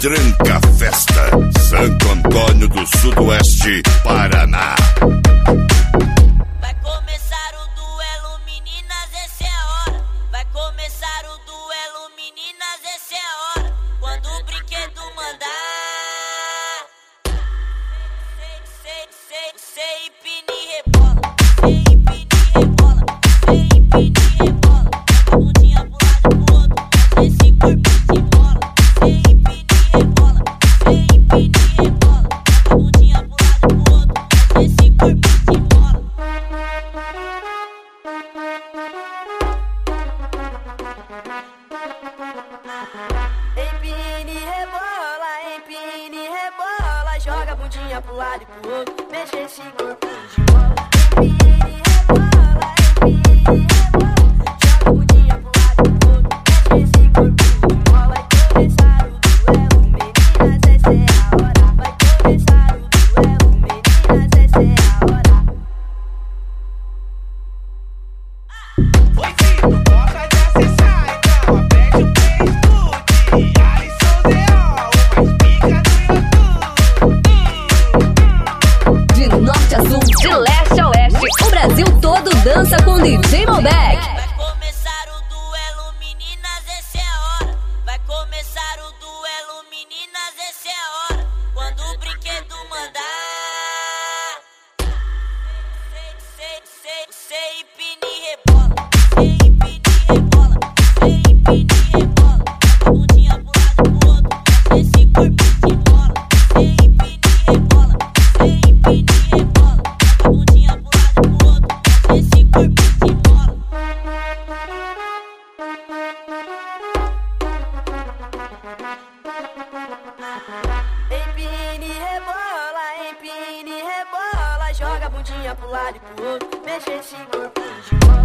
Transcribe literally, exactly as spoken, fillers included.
Tranca Festa, Santo Antônio do Sudoeste, Paraná. Vai começar o duelo, meninas, essa é a hora. Vai começar o duelo, meninas, essa é a hora. Quando o brinquedo mandar, sei, sei, sei, sei, empina e rebola. Sei, empina e rebola. Sei, empina e rebola. A bundinha pro lado e pro outro, esse corpo se mola. Sei, empina e rebola. Sei, empina e rebola. A bundinha pro lado e pro outro, esse corpo se mola. Empina e rebola, empina e rebola. Joga a bundinha pro lado e pro outro, mexe esse corpo de bola. Empina e rebola, empina e rebola. Joga a bundinha pro lado e pro outro, mexe esse corpo de bola. Vai começar o duelo, meninas, essa é a hora. Vai começar o duelo, meninas, essa é a hora. Oi, Tito, gosta de acessar, então aperte o Facebook. Alisson Deol, o mais pica do YouTube. De norte a sul, de leste a oeste, o Brasil todo dança com D J Malbec. Vai começar o duelo, meninas, essa é a hora. Vai começar o duelo, meninas, essa é a hora. Quando o brinquedo mandar, sei, sei, sei, sei, empina e rebola. Sei, empina e rebola. Sei, empina e rebola. A bundinha pro lado e pro outro, esse corpo se mola. Sei, empina e rebola. Sei, empina e rebola. A bundinha pro lado e pro outro, esse corpo se mola. Empina e rebola, empina e rebola. Joga a bundinha pro lado e pro outro, mexe esse corpo de bola.